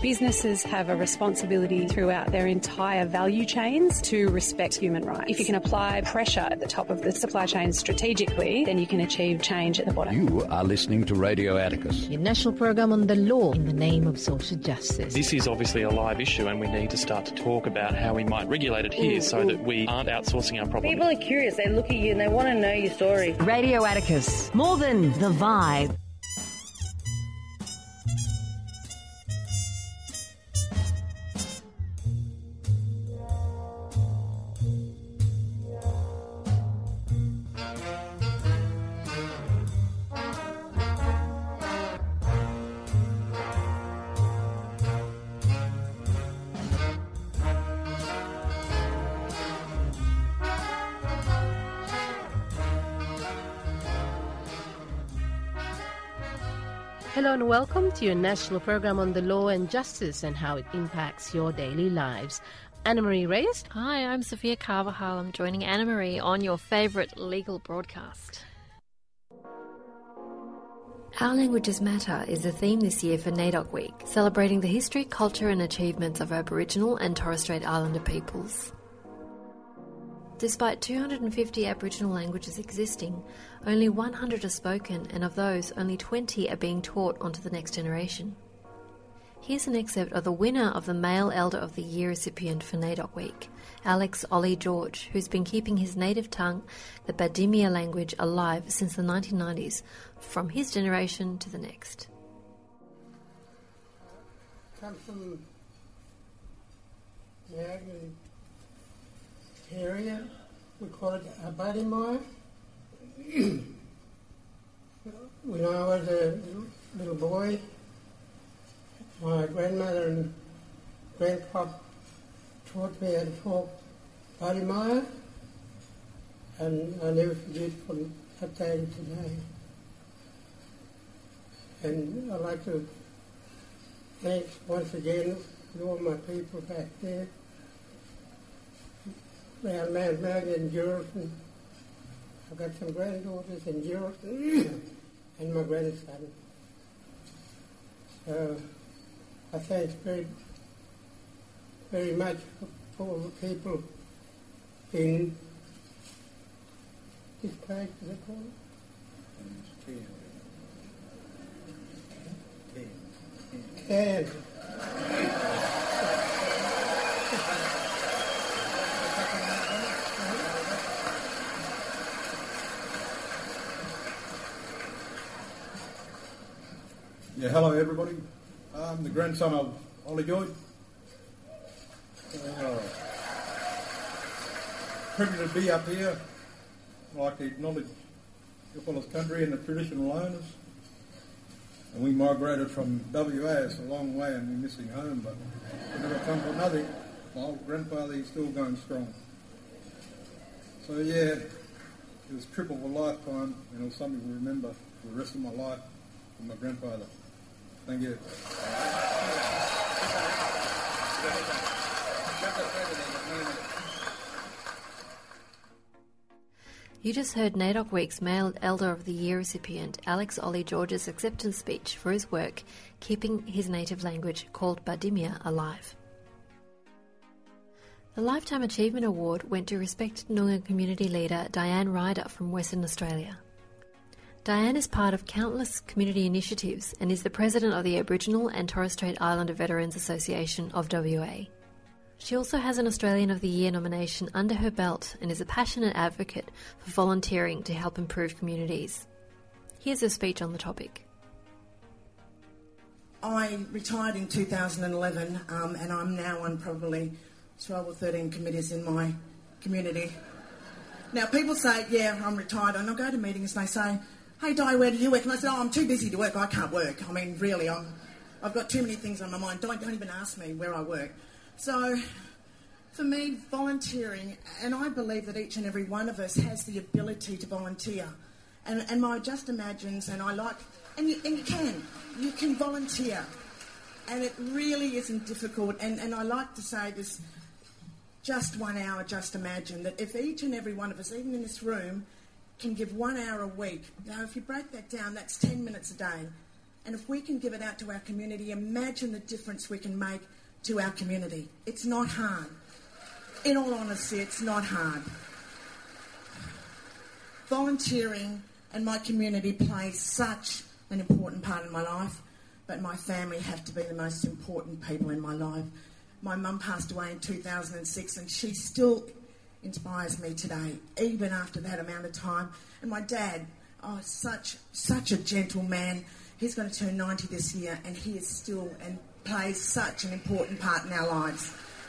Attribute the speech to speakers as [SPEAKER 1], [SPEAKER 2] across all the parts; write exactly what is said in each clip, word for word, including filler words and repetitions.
[SPEAKER 1] Businesses have a responsibility throughout their entire value chains to respect human rights. If you can apply pressure at the top of the supply chain strategically, then you can achieve change at the bottom.
[SPEAKER 2] You are listening to Radio Atticus,
[SPEAKER 3] your national program on the law in the name of social justice.
[SPEAKER 4] This is obviously a live issue, and we need to start to talk about how we might regulate it here so that we aren't outsourcing our problem.
[SPEAKER 5] People are curious. They look at you and they want to know your story.
[SPEAKER 3] Radio Atticus, more than the vibe.
[SPEAKER 6] Hello and welcome to your national program on the law and justice and how it impacts your daily lives. Anna-Marie Reyes.
[SPEAKER 7] Hi, I'm Sophia Carvajal. I'm joining Anna-Marie on your favourite legal broadcast.
[SPEAKER 8] Our Languages Matter is the theme this year for NAIDOC Week, celebrating the history, culture and achievements of Aboriginal and Torres Strait Islander peoples. Despite two hundred fifty Aboriginal languages existing, only one hundred are spoken, and of those, only twenty are being taught onto the next generation. Here's an excerpt of the winner of the Male Elder of the Year recipient for NAIDOC Week, Alex Ollie George, who's been keeping his native tongue, the Badimia language, alive since the nineteen nineties, from his generation to the next.
[SPEAKER 9] Come from the area, we call it Abadimai. When I was a little boy, my grandmother and grandpa taught me how to talk Badimai, and I never forget from that day to today. And I'd like to thank once again all my people back there, around Mount Melbourne and Geraldton. I've got some granddaughters in Geraldton and my grandson. So I thank very, very much for all the people in this place, is it called? Cairns.
[SPEAKER 10] Yeah, hello everybody. I'm the grandson of Ollie George. Uh, privileged to be up here. I'd like to acknowledge your fellows' country and the traditional owners. And we migrated from W A, it's a long way and we're missing home, but we never come for nothing. My old grandfather is still going strong. So yeah, it was a trip of a lifetime and it was something to remember for the rest of my life from my grandfather. Thank you.
[SPEAKER 8] You just heard NAIDOC Week's Male Elder of the Year recipient Alex Ollie George's acceptance speech for his work keeping his native language called Badimia alive. The Lifetime Achievement Award went to respected Noongar community leader Diane Ryder from Western Australia. Diane is part of countless community initiatives and is the president of the Aboriginal and Torres Strait Islander Veterans Association of W A. She also has an Australian of the Year nomination under her belt and is a passionate advocate for volunteering to help improve communities. Here's her speech on the topic.
[SPEAKER 11] I retired in two thousand eleven um, and I'm now on probably twelve or thirteen committees in my community. Now people say, yeah, I'm retired, and I'll go to meetings and they say, hey Di, where do you work? And I said, oh, I'm too busy to work, I can't work. I mean, really, I'm, I've got too many things on my mind. Don't, don't even ask me where I work. So, for me, volunteering, and I believe that each and every one of us has the ability to volunteer. And, and my Just Imagines, and I like, and you, and you can, you can volunteer. And it really isn't difficult. And, and I like to say this, just one hour, just imagine that if each and every one of us, even in this room, can give one hour a week. Now, if you break that down, that's ten minutes a day. And if we can give it out to our community, imagine the difference we can make to our community. It's not hard. In all honesty, it's not hard. Volunteering and my community plays such an important part in my life, but my family have to be the most important people in my life. My mum passed away in two thousand six and she still inspires me today, even after that amount of time. And my dad, oh, such such a gentle man. He's going to turn ninety this year and he is still and plays such an important part in our lives.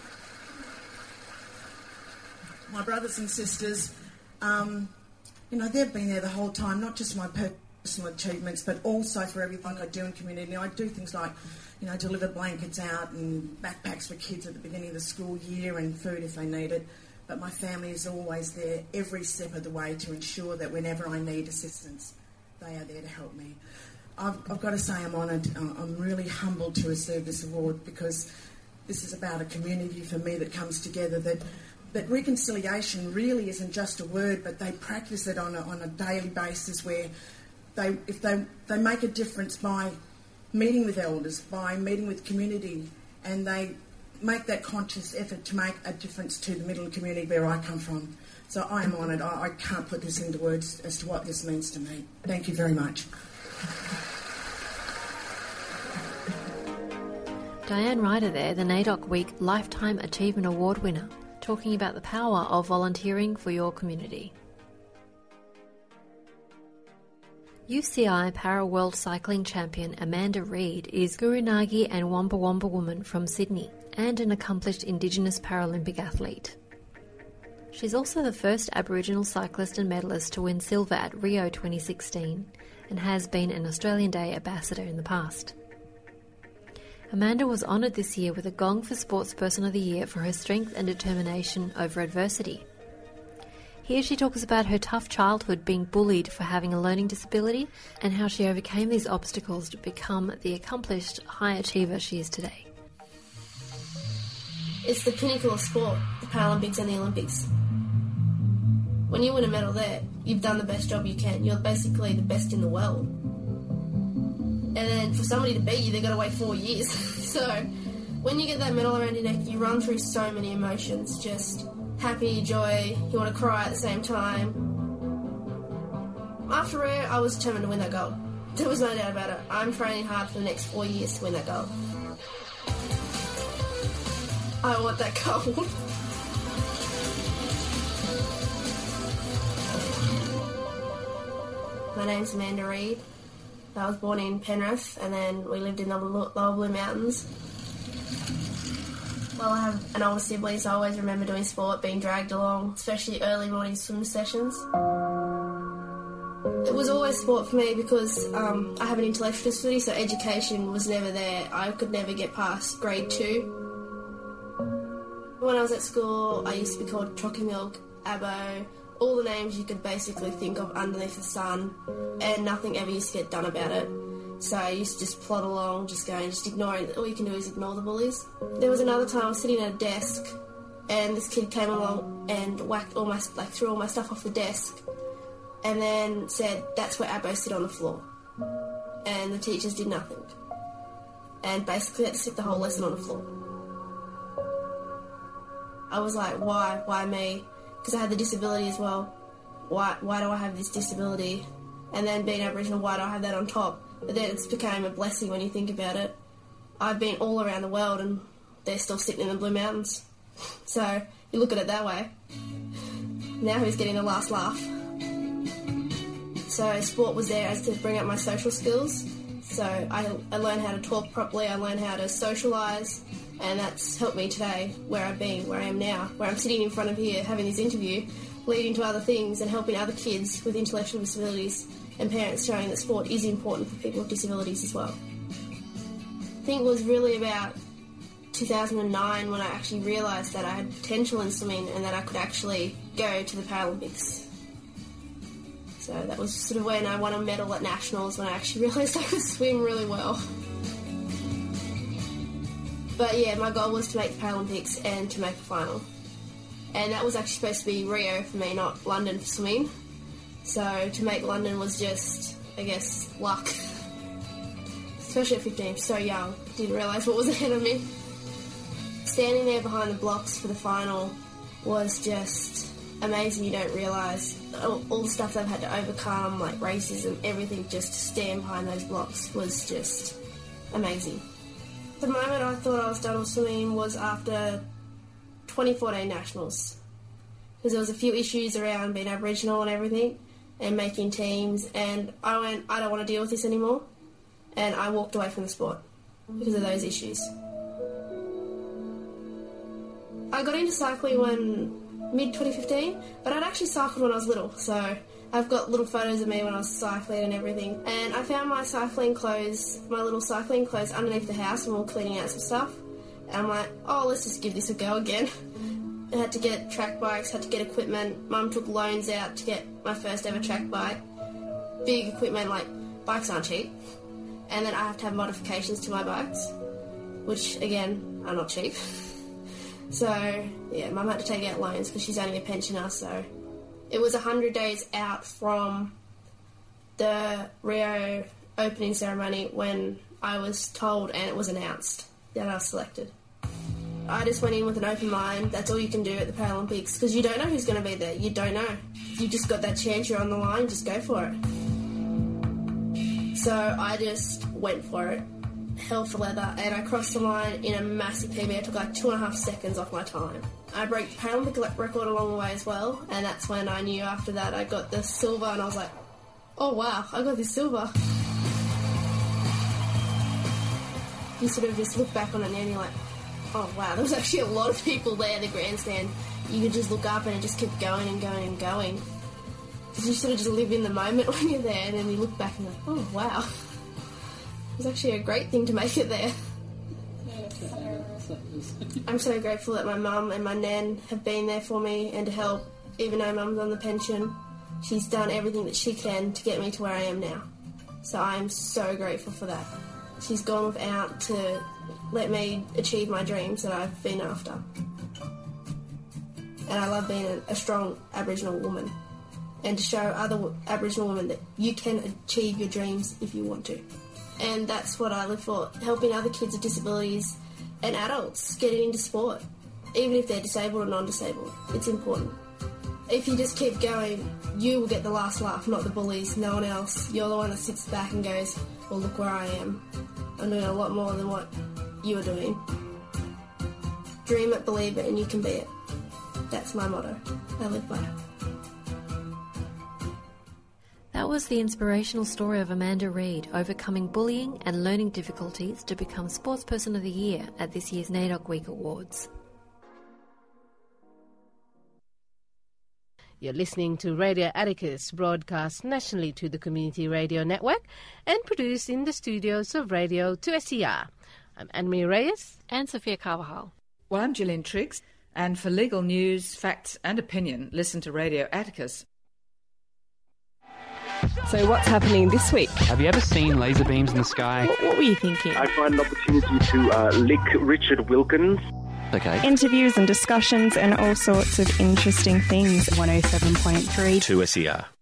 [SPEAKER 11] My brothers and sisters, um, you know, they've been there the whole time, not just my personal achievements, but also for everything I do in community. I do things like, you know, deliver blankets out and backpacks for kids at the beginning of the school year and food if they need it. But my family is always there every step of the way to ensure that whenever I need assistance, they are there to help me. I've, I've got to say I'm honoured. Uh, I'm really humbled to receive this award because this is about a community for me that comes together, that that reconciliation really isn't just a word, but they practice it on a, on a daily basis where they, if they, they make a difference by meeting with elders, by meeting with community, and they make that conscious effort to make a difference to the Midland community where I come from. So I am honoured. I, I can't put this into words as to what this means to me. Thank you very much.
[SPEAKER 8] Diane Ryder there, the NAIDOC Week Lifetime Achievement Award winner, talking about the power of volunteering for your community. U C I Para World Cycling Champion Amanda Reid is Gurunagi and Wamba Wamba woman from Sydney and an accomplished Indigenous Paralympic athlete. She's also the first Aboriginal cyclist and medalist to win silver at Rio twenty sixteen and has been an Australian Day ambassador in the past. Amanda was honoured this year with a Gong for Sportsperson of the Year for her strength and determination over adversity. Here she talks about her tough childhood being bullied for having a learning disability and how she overcame these obstacles to become the accomplished high achiever she is today.
[SPEAKER 12] It's the pinnacle of sport, the Paralympics and the Olympics. When you win a medal there, you've done the best job you can. You're basically the best in the world. And then for somebody to beat you, they've got to wait four years. So when you get that medal around your neck, you run through so many emotions, just happy, joy, you want to cry at the same time. After Rio, I was determined to win that gold. There was no doubt about it. I'm training hard for the next four years to win that gold. I want that gold. My name's Amanda Reid. I was born in Penrith and then we lived in the Lower Blue Mountains. Well, I have an older sibling, so I always remember doing sport, being dragged along, especially early morning swim sessions. It was always sport for me because um, I have an intellectual disability, so education was never there. I could never get past grade two. When I was at school, I used to be called Chocky Milk, Abo, all the names you could basically think of underneath the sun, and nothing ever used to get done about it. So I used to just plod along, just going, just ignoring, all you can do is ignore the bullies. There was another time I was sitting at a desk, and this kid came along and whacked all my, like threw all my stuff off the desk, and then said, "That's where Abbo sit on the floor." And the teachers did nothing. And basically had to sit the whole lesson on the floor. I was like, why? Why me? Because I had the disability as well. Why why do I have this disability? And then being Aboriginal, why do I have that on top? But then it's became a blessing when you think about it. I've been all around the world and they're still sitting in the Blue Mountains. So you look at it that way. Now who's getting the last laugh? So sport was there as to bring up my social skills. So I, I learned how to talk properly, I learned how to socialise, and that's helped me today where I've been, where I am now, where I'm sitting in front of here having this interview, leading to other things and helping other kids with intellectual disabilities and parents showing that sport is important for people with disabilities as well. I think it was really about two thousand nine when I actually realised that I had potential in swimming and that I could actually go to the Paralympics. So that was sort of when I won a medal at Nationals, when I actually realised I could swim really well. But yeah, my goal was to make the Paralympics and to make the final. And that was actually supposed to be Rio for me, not London for swimming. So to make London was just, I guess, luck. especially at fifteen, so young, didn't realise what was ahead of me. Standing there behind the blocks for the final was just amazing. You don't realise all, all the stuff they've had to overcome, like racism, everything, just to stand behind those blocks was just amazing. The moment I thought I was done with swimming was after twenty fourteen Nationals, because there was a few issues around being Aboriginal and everything and making teams, and I went, I don't want to deal with this anymore, and I walked away from the sport because of those issues. I got into cycling when mid twenty fifteen, but I'd actually cycled when I was little, so I've got little photos of me when I was cycling and everything. And I found my cycling clothes, my little cycling clothes underneath the house when we were cleaning out some stuff. And I'm like, oh, let's just give this a go again. I had to get track bikes, had to get equipment. Mum took loans out to get my first ever track bike. Big equipment, like, bikes aren't cheap. And then I have to have modifications to my bikes, which, again, are not cheap. So, yeah, Mum had to take out loans because she's only a pensioner, so... It was one hundred days out from the Rio opening ceremony when I was told and it was announced that I was selected. I just went in with an open mind. That's all you can do at the Paralympics, because you don't know who's going to be there. You don't know. You just got that chance, you're on the line, just go for it. So I just went for it, hell for leather, and I crossed the line in a massive P B. I took like two and a half seconds off my time. I broke the Paralympic record along the way as well, and that's when I knew after that I got the silver, and I was like, oh wow, I got this silver. You sort of just look back on it now and you're like, oh wow, there was actually a lot of people there at the grandstand. You could just look up and it just kept going and going and going. You sort of just live in the moment when you're there, and then you look back and you're like, oh wow. It was actually a great thing to make it there. I'm so grateful that my mum and my nan have been there for me and to help. Even though Mum's on the pension, she's done everything that she can to get me to where I am now. So I'm so grateful for that. She's gone without to let me achieve my dreams that I've been after. And I love being a, a strong Aboriginal woman and to show other Aboriginal women that you can achieve your dreams if you want to. And that's what I live for, helping other kids with disabilities and adults getting into sport, even if they're disabled or non-disabled. It's important. If you just keep going, you will get the last laugh, not the bullies, no one else. You're the one that sits back and goes, well, look where I am. I'm doing a lot more than what you are doing. Dream it, believe it, and you can be it. That's my motto. I live by it.
[SPEAKER 8] That was the inspirational story of Amanda Reid overcoming bullying and learning difficulties to become Sportsperson of the Year at this year's NAIDOC Week Awards.
[SPEAKER 6] You're listening to Radio Atticus, broadcast nationally to the Community Radio Network and produced in the studios of Radio two S E R. I'm Anne-Marie Reyes.
[SPEAKER 7] And Sophia Carvajal.
[SPEAKER 13] Well, I'm Gillian Triggs, and for legal news, facts and opinion, listen to Radio Atticus.
[SPEAKER 14] So what's happening this week?
[SPEAKER 15] Have you ever seen laser beams in the sky?
[SPEAKER 14] What, what were you thinking?
[SPEAKER 16] I find an opportunity to uh, lick Richard Wilkins.
[SPEAKER 15] Okay.
[SPEAKER 14] Interviews and discussions and all sorts of interesting things. one oh seven point three.
[SPEAKER 17] two S E R.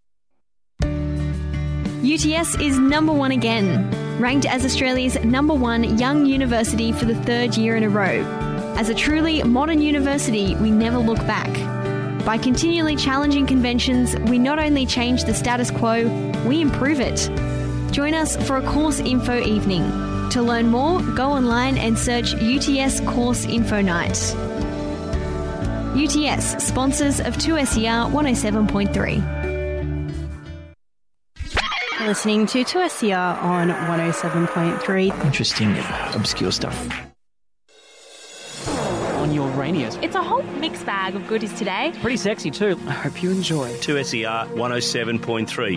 [SPEAKER 18] U T S is number one again, ranked as Australia's number one young university for the third year in a row. As a truly modern university, we never look back. By continually challenging conventions, we not only change the status quo, we improve it. Join us for a course info evening. To learn more, go online and search U T S Course Info Night. U T S, sponsors of two S E R one oh seven point three.
[SPEAKER 14] Listening to two S E R on one oh seven point three.
[SPEAKER 19] Interesting, obscure stuff.
[SPEAKER 15] On your ranias.
[SPEAKER 20] It's a whole mixed bag of goodies today.
[SPEAKER 15] Pretty sexy too. I hope you enjoy.
[SPEAKER 17] two S E R one oh seven point three.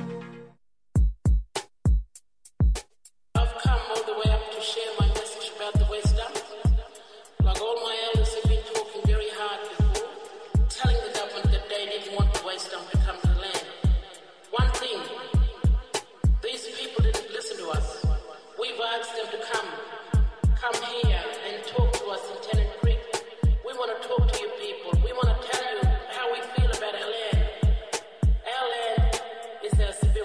[SPEAKER 21] Our land is our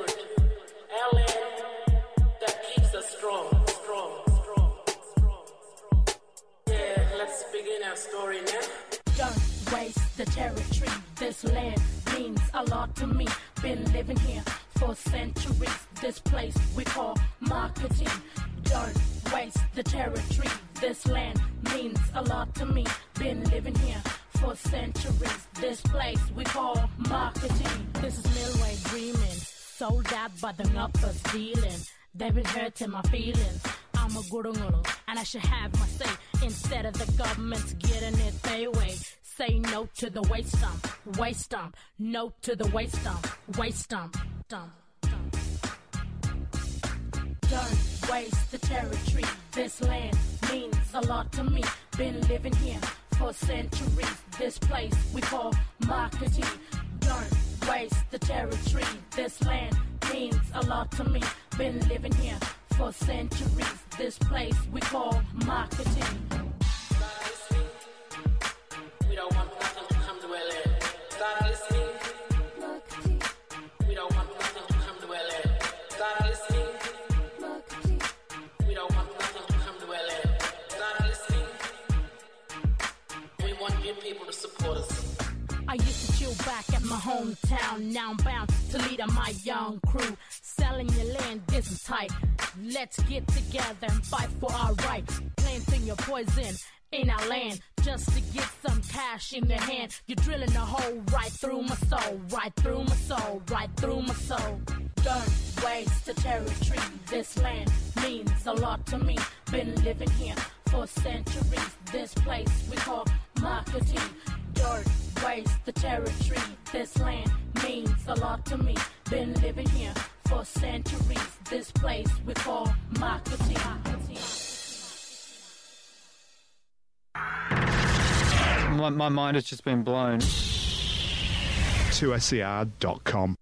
[SPEAKER 21] living here for centuries. This place we call marketing. Don't waste the territory. This land means a lot to me. Been living here for centuries. This place we call marketing. This is Milway dreaming. Sold out by the uppers dealing. They've been hurting my feelings. I'm a gurunguru and I should have my say. Instead of the government's getting it their way. Say no to the waste dump, waste dump. No to the waste dump, waste dump, dump, dump. Don't waste the territory. This land means a lot to me. Been living here for centuries. This place we call marketing. Don't waste the territory. This land means a lot to me. Been living here for centuries. This place we call marketing.
[SPEAKER 22] We don't want nothing to come to L A. Start listening. We don't want nothing to come to L A. Start listening. We don't want nothing to come to L A. Start listening. We want you people to support us.
[SPEAKER 21] I used to chill back at my hometown. Now I'm bound to lead on my young crew. Selling your land isn't tight. Let's get together and fight for our right. Planting your poison in our land just to get some cash in your hand. You're drilling a hole right through my soul, right through my soul, right through my soul. Don't waste the territory. This land means a lot to me. Been living here for centuries. This place we call marketing. Don't waste the territory. This land means a lot to me. Been living here for centuries. This place we call marketing. marketing.
[SPEAKER 15] My, my mind has just been blown.
[SPEAKER 23] two S E R dot com.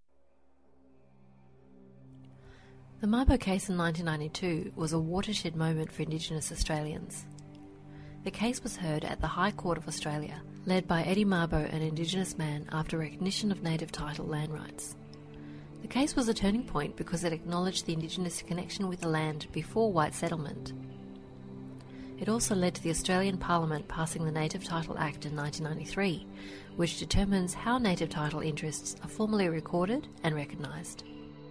[SPEAKER 8] The Mabo case in nineteen ninety-two was a watershed moment for Indigenous Australians. The case was heard at the High Court of Australia, led by Eddie Mabo, an Indigenous man, after recognition of native title land rights. The case was a turning point because it acknowledged the Indigenous connection with the land before white settlement. It also led to the Australian Parliament passing the Native Title Act in nineteen ninety-three, which determines how native title interests are formally recorded and recognised.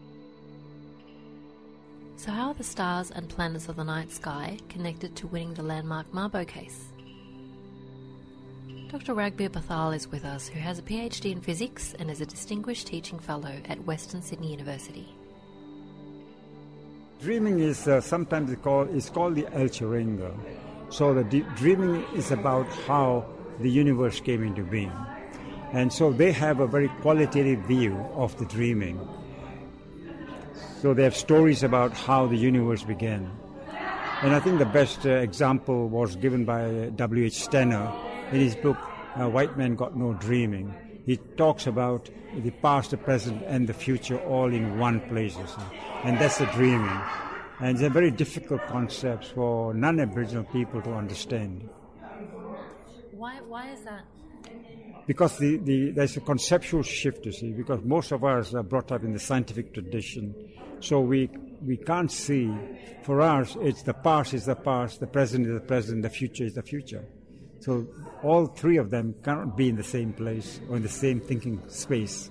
[SPEAKER 8] So how are the stars and planets of the night sky connected to winning the landmark Mabo case? Doctor Ragbir Bathal is with us, who has a PhD in physics and is a distinguished teaching fellow at Western Sydney University.
[SPEAKER 24] Dreaming is uh, sometimes called, it's called the El Chiringo. So the d- dreaming is about how the universe came into being. And so they have a very qualitative view of the dreaming. So they have stories about how the universe began. And I think the best uh, example was given by W H Stenner in his book, uh, White Man Got No Dreaming. He talks about the past, the present, and the future all in one place. You see. And that's the dreaming. And it's a very difficult concept for non-Aboriginal people to understand.
[SPEAKER 8] Why, why is that?
[SPEAKER 24] Because the, the, there's a conceptual shift, you see, because most of us are brought up in the scientific tradition. So we we can't see, for us, it's the past is the past, the present is the present, the future is the future. So all three of them cannot be in the same place or in the same thinking space.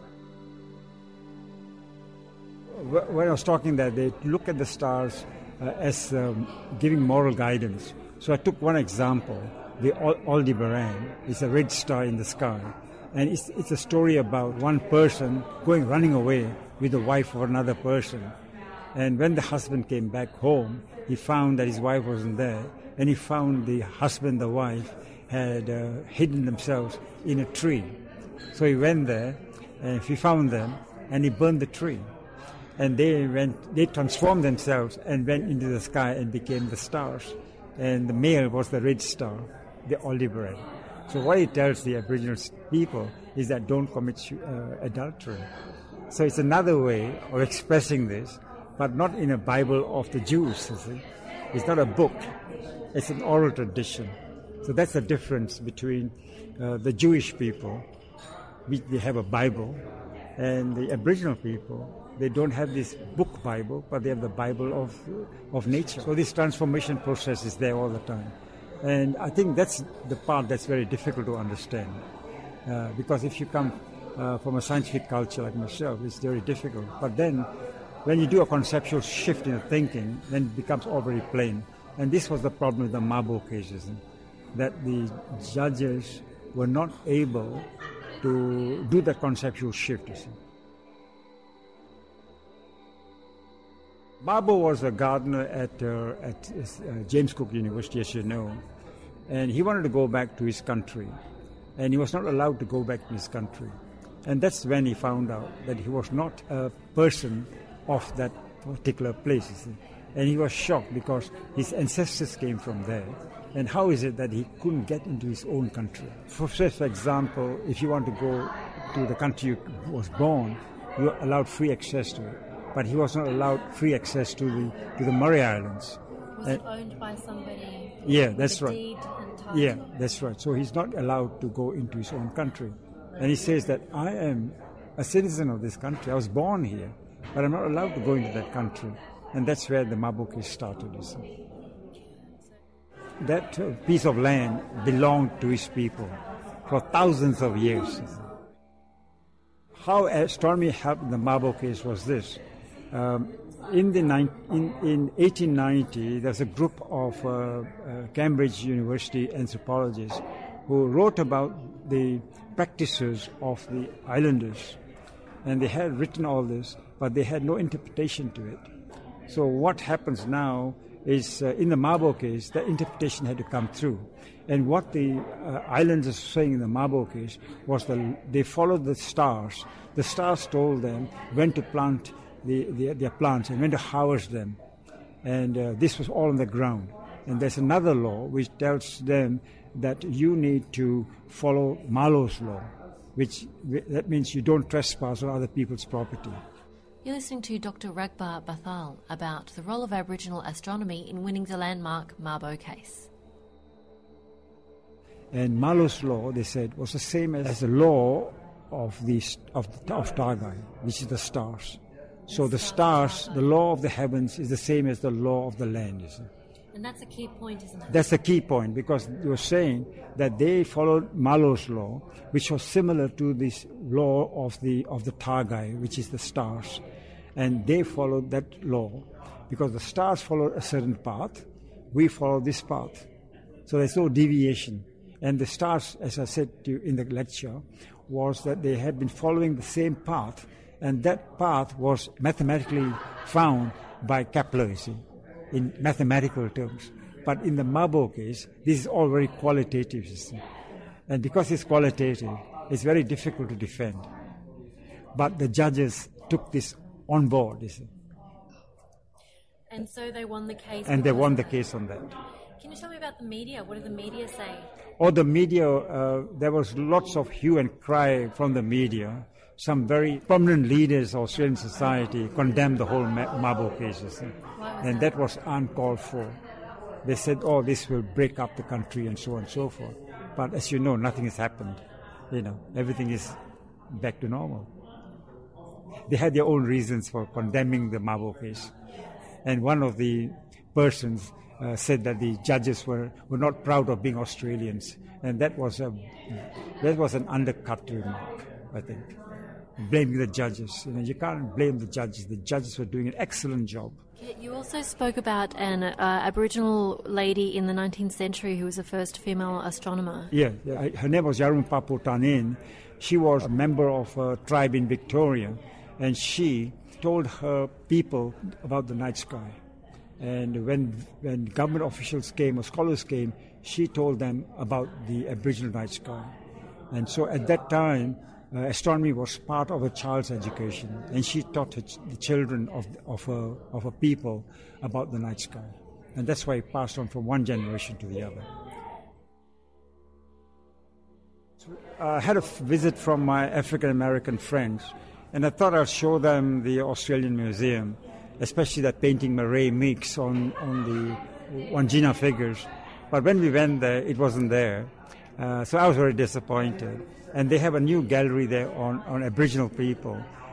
[SPEAKER 24] When I was talking that, they look at the stars uh, as um, giving moral guidance. So I took one example, the Aldebaran. It's a red star in the sky. And it's, it's a story about one person going running away with the wife of another person. And when the husband came back home, he found that his wife wasn't there. And he found the husband, the wife, had uh, hidden themselves in a tree. So he went there, and he found them, and he burned the tree. And they went, they transformed themselves and went into the sky and became the stars. And the male was the red star, the Aldebaran. So what it tells the Aboriginal people is that don't commit uh, adultery. So it's another way of expressing this, but not in a Bible of the Jews, you see. It's not a book, it's an oral tradition. So that's the difference between uh, the Jewish people, we, they have a Bible, and the Aboriginal people, they don't have this book Bible, but they have the Bible of of nature. So this transformation process is there all the time. And I think that's the part that's very difficult to understand. Uh, because if you come uh, from a scientific culture like myself, it's very difficult. But then, when you do a conceptual shift in the thinking, then it becomes all very plain. And this was the problem with the Mabo cases, that the judges were not able to do that conceptual shift, you see. Mabo was a gardener at, uh, at uh, James Cook University, as you know, and he wanted to go back to his country, and he was not allowed to go back to his country. And that's when he found out that he was not a person of that particular place, you see. And he was shocked because his ancestors came from there. And how is it that he couldn't get into his own country? For, for example, if you want to go to the country you was born, you were allowed free access to it. But he was not allowed free access to the to the Murray Islands.
[SPEAKER 8] Was
[SPEAKER 24] and,
[SPEAKER 8] it owned by somebody?
[SPEAKER 24] Yeah, that's
[SPEAKER 8] with a
[SPEAKER 24] right.
[SPEAKER 8] deed and title?
[SPEAKER 24] Yeah, that's right. So he's not allowed to go into his own country. And he says that I am a citizen of this country. I was born here, but I'm not allowed to go into that country. And that's where the Mabo case started, you see. That uh, piece of land belonged to his people for thousands of years. How astronomy helped the Mabo case was this. Um, in, the ni- in, in eighteen ninety, there's a group of uh, uh, Cambridge University anthropologists who wrote about the practices of the islanders. And they had written all this, but they had no interpretation to it. So what happens now is, uh, in the Mabo case, the interpretation had to come through. And what the uh, islanders were saying in the Mabo case was that they followed the stars. The stars told them when to plant the, the, their plants and when to harvest them. And uh, this was all on the ground. And there's another law which tells them that you need to follow Malo's law, which that means you don't trespass on other people's property.
[SPEAKER 8] You're listening to Doctor Ragbar Bathal about the role of Aboriginal astronomy in winning the landmark Mabo case.
[SPEAKER 24] And Malo's law, they said, was the same as the law of the of, of Targai, which is the stars. So the stars, the law of the heavens, is the same as the law of the land, you see.
[SPEAKER 8] And that's a key point, isn't it?
[SPEAKER 24] That's a key point, because you're saying that they followed Malo's law, which was similar to this law of the of the Targai, which is the stars. And they followed that law, because the stars followed a certain path, we follow this path. So there's no deviation. And the stars, as I said to you in the lecture, was that they had been following the same path, and that path was mathematically found by Kepler, you see, in mathematical terms. But in the Mabo case, this is all very qualitative, you see. And because it's qualitative, it's very difficult to defend. But the judges took this on board, you see.
[SPEAKER 8] And so they won the case.
[SPEAKER 24] And they won the case on that.
[SPEAKER 8] Can you tell me about the media? What did the media say?
[SPEAKER 24] Oh, the media, uh, there was lots of hue and cry from the media. Some very prominent leaders of Australian society condemned the whole Mabo case, you see. And that was uncalled for. They said, oh, this will break up the country and so on and so forth. But as you know, nothing has happened. You know, everything is back to normal. They had their own reasons for condemning the Mabo case. And one of the persons uh, said that the judges were, were not proud of being Australians. And that was a that was an undercut remark, I think. Blaming the judges. You know, you can't blame the judges. The judges were doing an excellent job.
[SPEAKER 8] You also spoke about an uh, Aboriginal lady in the nineteenth century who was the first female astronomer.
[SPEAKER 24] Yeah, yeah. Her name was Yarun Papu Tanin. She was a member of a tribe in Victoria, and she told her people about the night sky. And when when government officials came or scholars came, she told them about the Aboriginal night sky. And so at that time, Uh, astronomy was part of a child's education, and she taught her ch- the children of of her, of her people about the night sky, and that's why it passed on from one generation to the other. So, uh, I had a f- visit from my African American friends, and I thought I'd show them the Australian Museum, especially that painting Murray Meeks on on the Wandjina figures. But when we went there, it wasn't there, uh, so I was very disappointed. And they have a new gallery there on, on Aboriginal people.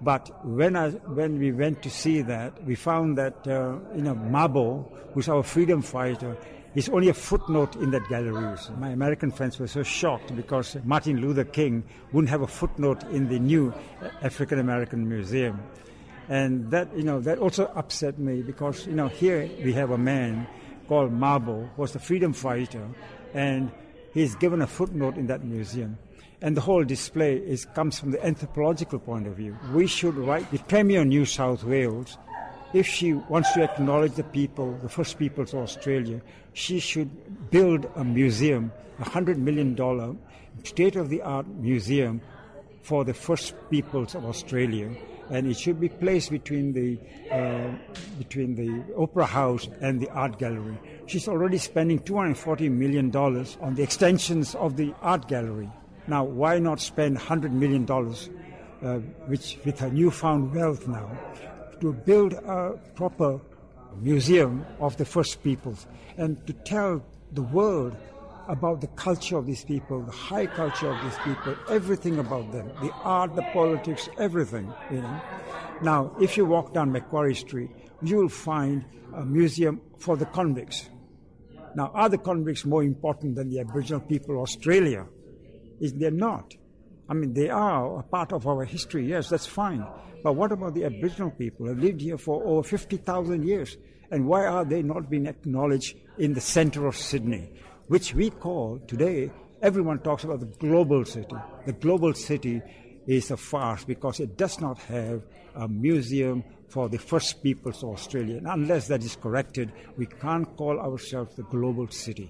[SPEAKER 24] But when I when we went to see that, we found that uh, you know Mabo, who's our freedom fighter, is only a footnote in that gallery. My American friends were so shocked because Martin Luther King wouldn't have a footnote in the new African American Museum. And that, you know, that also upset me because, you know, here we have a man called Mabo, who was a freedom fighter, and he's given a footnote in that museum. And the whole display is comes from the anthropological point of view. We should write the Premier of New South Wales, if she wants to acknowledge the people, the first peoples of Australia, she should build a museum, a one hundred million dollars state-of-the-art museum for the first peoples of Australia. And it should be placed between the uh, between the Opera House and the Art Gallery. She's already spending two hundred forty million dollars on the extensions of the Art Gallery. Now, why not spend one hundred million dollars, uh, which with her newfound wealth now, to build a proper museum of the first peoples and to tell the world about the culture of these people, the high culture of these people, everything about them, the art, the politics, everything, you know. Now, if you walk down Macquarie Street, you will find a museum for the convicts. Now, are the convicts more important than the Aboriginal people of Australia? Is they're not. I mean, they are a part of our history, yes, that's fine. But what about the Aboriginal people who have lived here for over fifty thousand years? And why are they not being acknowledged in the center of Sydney, which we call today, everyone talks about the global city. The global city is a farce because it does not have a museum for the first peoples of Australia. And unless that is corrected, we can't call ourselves the global city.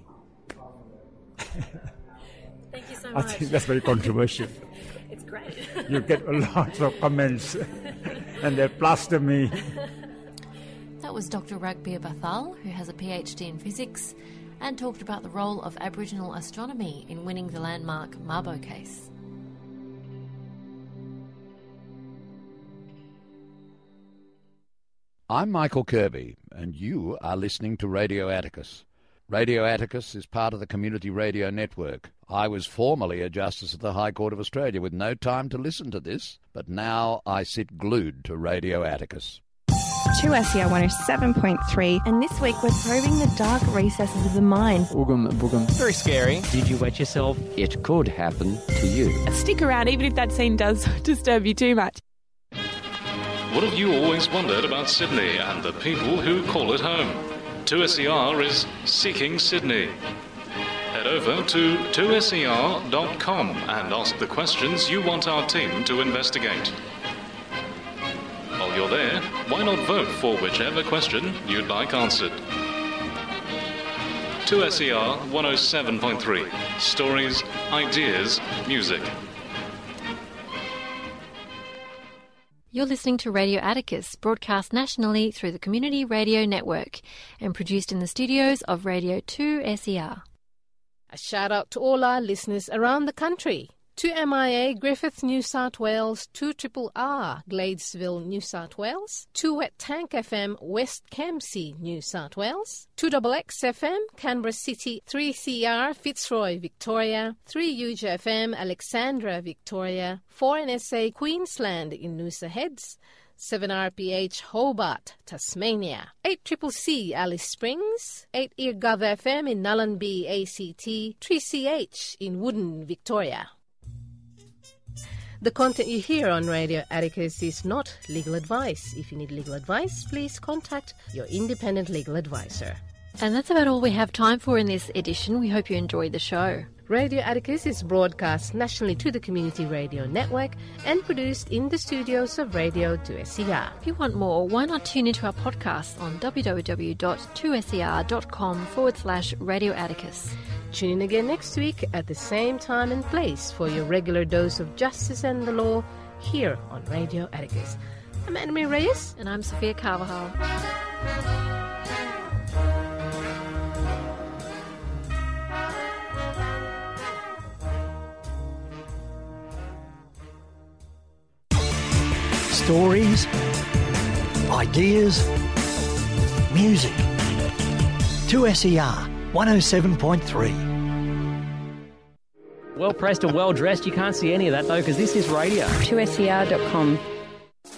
[SPEAKER 8] Thank you so
[SPEAKER 24] I
[SPEAKER 8] much.
[SPEAKER 24] think that's very controversial.
[SPEAKER 8] It's great.
[SPEAKER 24] You get a lot of comments and they plaster me.
[SPEAKER 8] That was Doctor Ragbir Bathal, who has a PhD in physics, and talked about the role of Aboriginal astronomy in winning the landmark Mabo case.
[SPEAKER 1] I'm Michael Kirby, and you are listening to Radio Atticus. Radio Atticus is part of the Community Radio Network. I was formerly a Justice of the High Court of Australia with no time to listen to this, but now I sit glued to Radio Atticus.
[SPEAKER 14] two S E R one oh seven point three, and this week we're probing the dark recesses of the mind.
[SPEAKER 19] Oogum boogum.
[SPEAKER 2] Very scary. Did you wet yourself?
[SPEAKER 19] It could happen to you.
[SPEAKER 14] Stick around even if that scene does disturb you too much.
[SPEAKER 4] What have you always wondered about Sydney and the people who call it home? two S E R is Seeking Sydney. Head over to two S E R dot com and ask the questions you want our team to investigate. While you're there, why not vote for whichever question you'd like answered? two S E R one oh seven point three. Stories, ideas, music.
[SPEAKER 7] You're listening to Radio Atticus, broadcast nationally through the Community Radio Network and produced in the studios of Radio two S E R.
[SPEAKER 6] A shout out to all our listeners around the country. two M I A, Griffith, New South Wales, two R R R, Gladesville, New South Wales, two Wet Tank F M, West Kempsey, New South Wales, two X X F M, Canberra City, three C R, Fitzroy, Victoria, three U J F M, Alexandra, Victoria, four N S A, Queensland in Noosa Heads, seven R P H, Hobart, Tasmania, eight C C C, Alice Springs, eight earGov F M in Nullarbin, A C T, three C H in Woodin, Victoria. The content you hear on Radio Atticus is not legal advice. If you need legal advice, please contact your independent legal advisor.
[SPEAKER 7] And that's about all we have time for in this edition. We hope you enjoyed the show.
[SPEAKER 6] Radio Atticus is broadcast nationally to the Community Radio Network and produced in the studios of Radio two S E R.
[SPEAKER 7] If you want more, why not tune into our podcast on www.two ser.com forward slash Radio Atticus.
[SPEAKER 6] Tune in again next week at the same time and place for your regular dose of justice and the law here on Radio Atticus. I'm Anna-Marie Reyes.
[SPEAKER 7] And I'm Sophia Carvajal.
[SPEAKER 5] Stories, ideas, music. two S E R one oh seven point three.
[SPEAKER 2] Well pressed and well dressed. You can't see any of that though because this is radio.
[SPEAKER 14] two S E R dot com.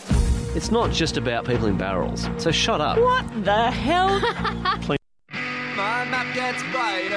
[SPEAKER 3] It's not just about people in barrels. So shut up.
[SPEAKER 21] What the hell?
[SPEAKER 3] Please.
[SPEAKER 9] My map gets brighter.